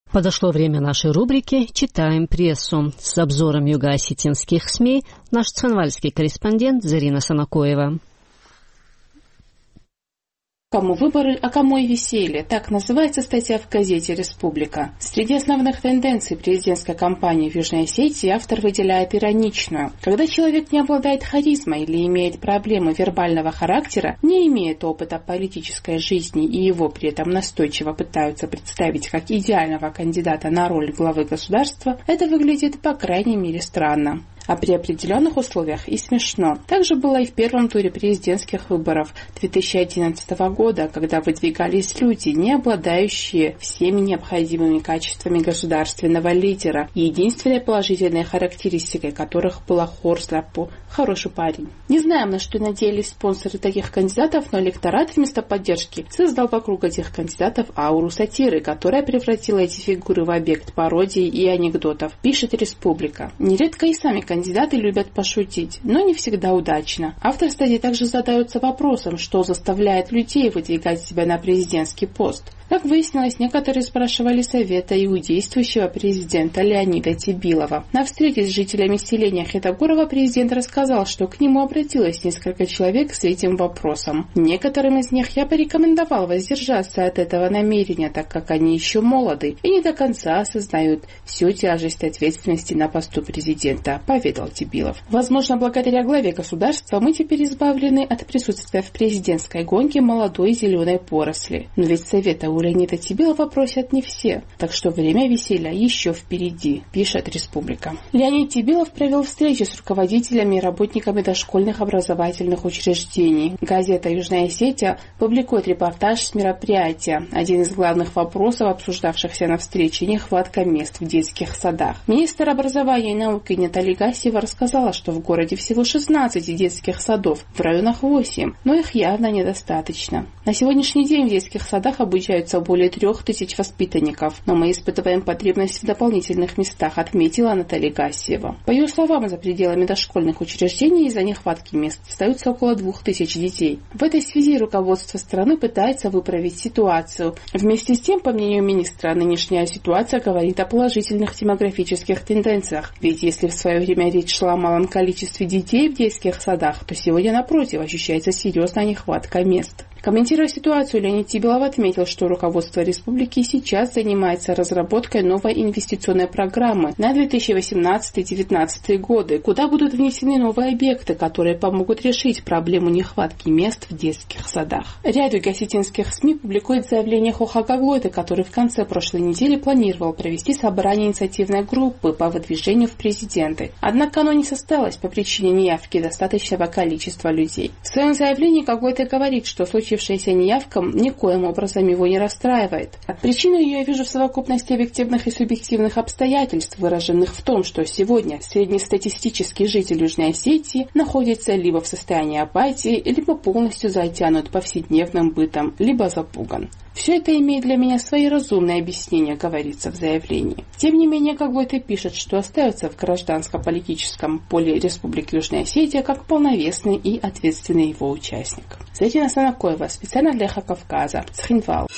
Подошло время нашей рубрики «Читаем прессу». С обзором юго-осетинских СМИ наш цхинвальский корреспондент Зарина Санакоева. Кому выборы, а кому и веселье. Так называется статья в газете «Республика». Среди основных тенденций президентской кампании в Южной Осетии автор выделяет ироничную. Когда человек не обладает харизмой или имеет проблемы вербального характера, не имеет опыта политической жизни и его при этом настойчиво пытаются представить как идеального кандидата на роль главы государства, это выглядит по крайней мере странно. А при определенных условиях и смешно. Так же было и в первом туре президентских выборов 2011 года, когда выдвигались люди, не обладающие всеми необходимыми качествами государственного лидера, и единственной положительной характеристикой которых была Хорслапу – хороший парень. Не знаем, на что надеялись спонсоры таких кандидатов, но электорат вместо поддержки создал вокруг этих кандидатов ауру сатиры, которая превратила эти фигуры в объект пародий и анекдотов, пишет «Республика». Нередко и сами кандидаты любят пошутить, но не всегда удачно. Автор статьи также задается вопросом, что заставляет людей выдвигать себя на президентский пост. Как выяснилось, некоторые спрашивали совета и у действующего президента Леонида Тибилова. На встрече с жителями селения Хетагорова президент рассказал, что к нему обратилось несколько человек с этим вопросом. Некоторым из них я порекомендовал воздержаться от этого намерения, так как они еще молоды и не до конца осознают всю тяжесть ответственности на посту президента, поведал Тибилов. Возможно, благодаря главе государства мы теперь избавлены от присутствия в президентской гонке молодой зеленой поросли. Но ведь совета у Леонида Тибилова просят не все, так что время веселья еще впереди, пишет «Республика». Леонид Тибилов провел встречи с руководителями и работниками дошкольных образовательных учреждений. Газета «Южная Осетия» публикует репортаж с мероприятия. Один из главных вопросов, обсуждавшихся на встрече, нехватка мест в детских садах. Министр образования и науки Наталья Гасева рассказала, что в городе всего 16 детских садов, в районах 8, но их явно недостаточно. На сегодняшний день в детских садах обучаются более 3000 воспитанников, но мы испытываем потребность в дополнительных местах, отметила Наталья Гасева. По ее словам, за пределами дошкольных учреждений из-за нехватки мест остаются около 2000 детей. В этой связи руководство страны пытается выправить ситуацию. Вместе с тем, по мнению министра, нынешняя ситуация говорит о положительных демографических тенденциях. Ведь если в свое время речь шла о малом количестве детей в детских садах, то сегодня, напротив, ощущается серьезная нехватка мест. Комментируя ситуацию, Леонид Тибилов отметил, что руководство республики сейчас занимается разработкой новой инвестиционной программы на 2018-2019 годы, куда будут внесены новые объекты, которые помогут решить проблему нехватки мест в детских садах. Ряд юго-осетинских СМИ публикует заявление Хохагаглойда, который в конце прошлой недели планировал провести собрание инициативной группы по выдвижению в президенты. Однако оно не состоялось по причине неявки достаточного количества людей. В своем заявлении Гаглойд говорит, что случившаяся неявка никоим образом его не расстраивает. Причину ее я вижу в совокупности объективных и субъективных обстоятельств, выраженных в том, что сегодня среднестатистический житель Южной Осетии находится либо в состоянии апатии, либо полностью затянут повседневным бытом, либо запуган. Все это имеет для меня свои разумные объяснения, говорится в заявлении. Тем не менее, Гаглойд пишет, что остается в гражданско-политическом поле Республики Южная Осетия как полновесный и ответственный его участник. Зарина Санакоева, специально для Эхо Кавказа, Цхинвал.